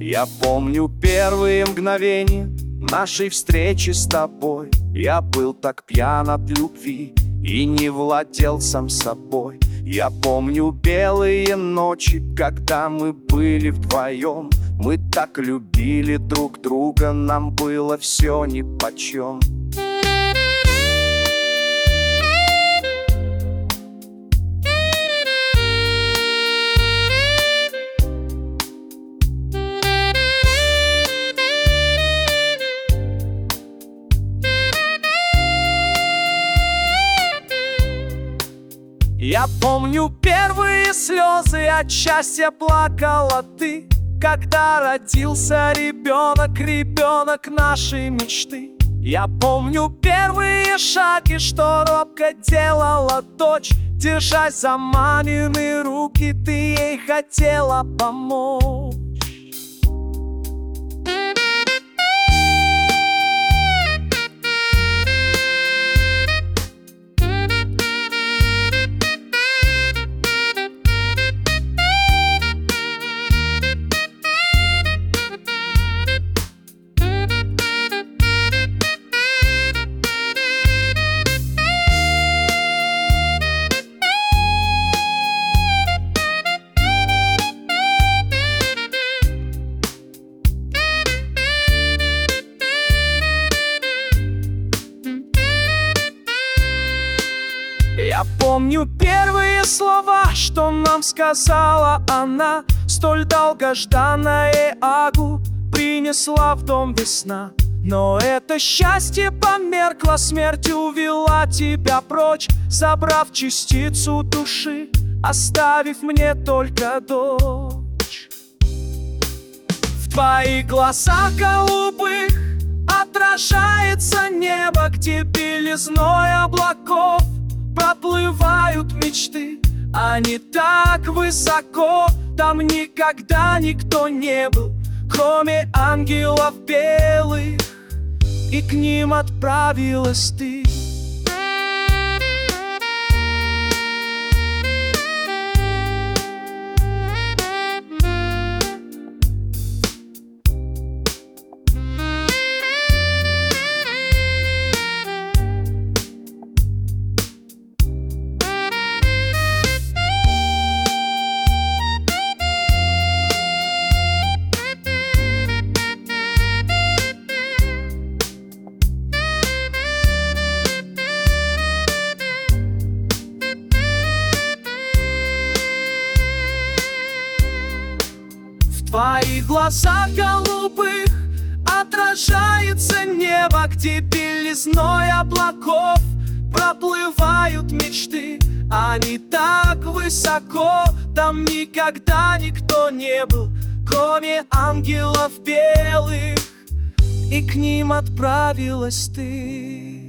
Я помню первые мгновения нашей встречи с тобой. Я был так пьян от любви и не владел сам собой. Я помню белые ночи, когда мы были вдвоем. Мы так любили друг друга, нам было все нипочем. Я помню первые слезы, от счастья плакала ты, когда родился ребенок нашей мечты. Я помню первые шаги, что робко делала дочь, держась за мамины руки, ты ей хотела помочь. Я помню первые слова, что нам сказала она, столь долгожданное Агу принесла в дом весна. Но это счастье померкло, смерть увела тебя прочь, забрав частицу души, оставив мне только дочь. В твоих глазах голубых отражается небо, где белизной облаков проплывают мечты. Они так высоко, там никогда никто не был, кроме ангелов белых, и к ним отправилась ты. В твоих глазах голубых отражается небо, где белизной облаков проплывают мечты. Они так высоко, там никогда никто не был, кроме ангелов белых, и к ним отправилась ты.